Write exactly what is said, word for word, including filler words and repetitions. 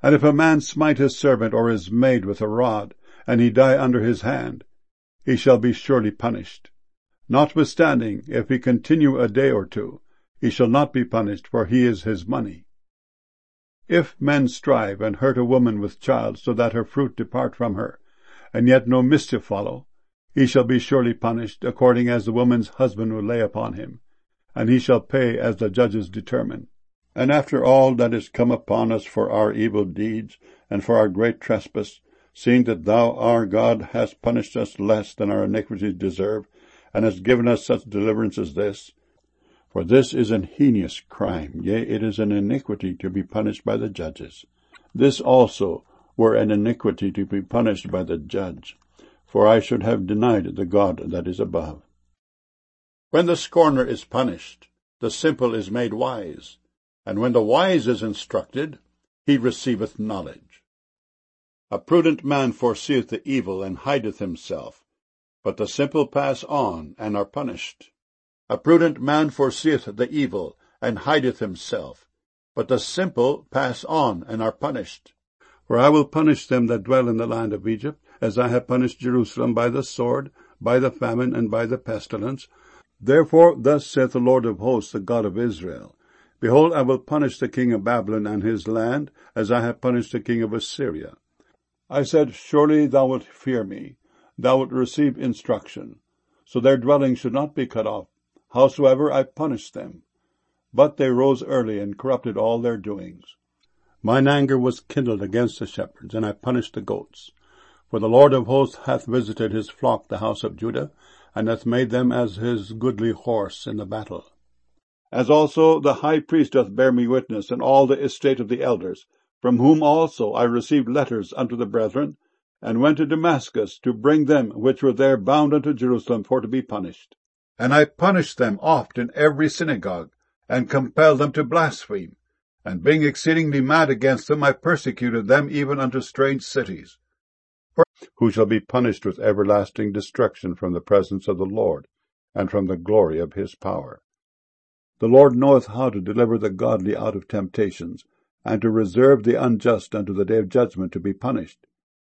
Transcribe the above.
And if a man smite his servant or his maid with a rod, and he die under his hand, he shall be surely punished. Notwithstanding, if he continue a day or two, he shall not be punished, for he is his money. If men strive and hurt a woman with child, so that her fruit depart from her, and yet no mischief follow, he shall be surely punished, according as the woman's husband will lay upon him, and he shall pay as the judges determine. And after all that is come upon us for our evil deeds, and for our great trespass, seeing that thou, our God, hast punished us less than our iniquities deserve, and hast given us such deliverance as this, for this is an heinous crime, yea, it is an iniquity to be punished by the judges. This also were an iniquity to be punished by the judge, for I should have denied the God that is above. When the scorner is punished, the simple is made wise, and when the wise is instructed, he receiveth knowledge. A prudent man foreseeth the evil, and hideth himself, but the simple pass on, and are punished. A prudent man foreseeth the evil, and hideth himself, but the simple pass on, and are punished. For I will punish them that dwell in the land of Egypt, as I have punished Jerusalem by the sword, by the famine, and by the pestilence. Therefore thus saith the Lord of hosts, the God of Israel, Behold, I will punish the king of Babylon and his land, as I have punished the king of Assyria. I said, Surely thou wilt fear me, thou wilt receive instruction, so their dwelling should not be cut off. Howsoever I punished them. But they rose early, and corrupted all their doings. Mine anger was kindled against the shepherds, and I punished the goats. For the Lord of hosts hath visited his flock, the house of Judah, and hath made them as his goodly horse in the battle. As also the high priest doth bear me witness, and all the estate of the elders, from whom also I received letters unto the brethren, and went to Damascus to bring them which were there bound unto Jerusalem for to be punished. And I punished them oft in every synagogue, and compelled them to blaspheme. And being exceedingly mad against them, I persecuted them even unto strange cities. For who shall be punished with everlasting destruction from the presence of the Lord, and from the glory of his power. The Lord knoweth how to deliver the godly out of temptations, and to reserve the unjust unto the day of judgment to be punished.